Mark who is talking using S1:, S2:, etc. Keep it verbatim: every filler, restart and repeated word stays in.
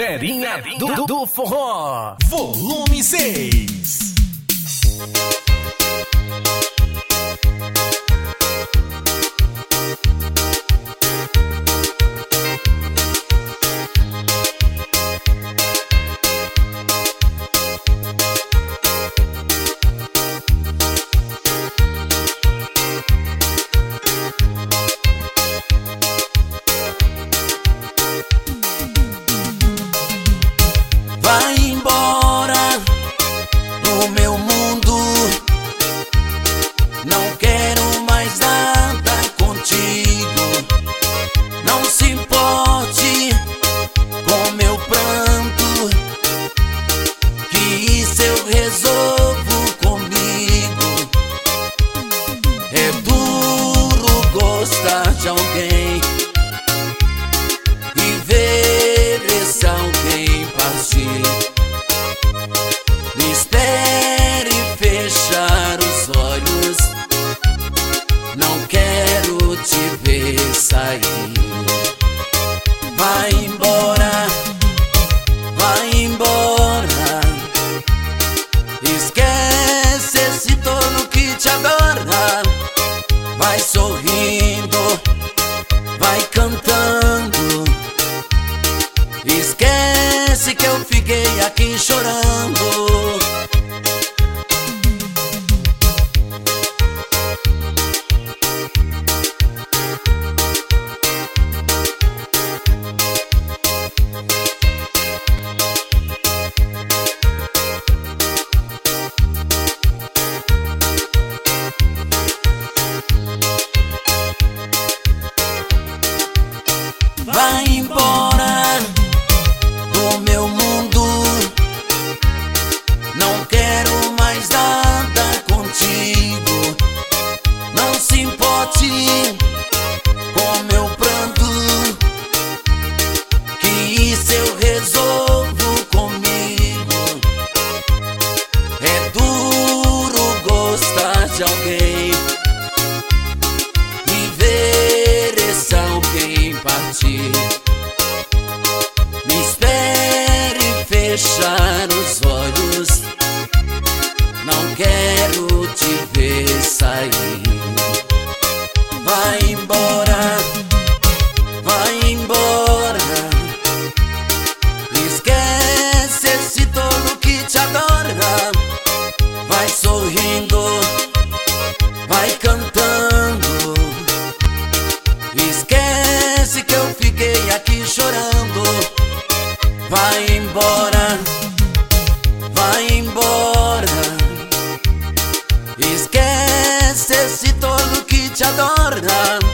S1: Ferinha do, do Forró,
S2: volume seis.
S3: Vai embora do meu mundo, não quero mais nada contigo. Não se importe com meu pranto, que isso eu resolvo comigo. É duro gostar de alguém e ver esse alguém partir. Me espere fechar os olhos, não quero te ver sair. Vai embora, vai embora, esquece esse tolo que te adora. Vai sorrindo, vai cantando, esquece que eu fiquei aqui chorando. Vai embora do meu mundo, não quero mais nada contigo. Não se importe com meu pranto, que isso eu resolvo comigo. É duro gostar de alguém e ver esse alguém partir. Me espere fechar os olhos, não quero te ver sair. Vai embora, vai embora, esquece esse tolo que te adora. Vai sorrindo, vai cantando, esquece que eu fiquei aqui chorando. Vai embora, vai embora, esquece esse tolo que te adora.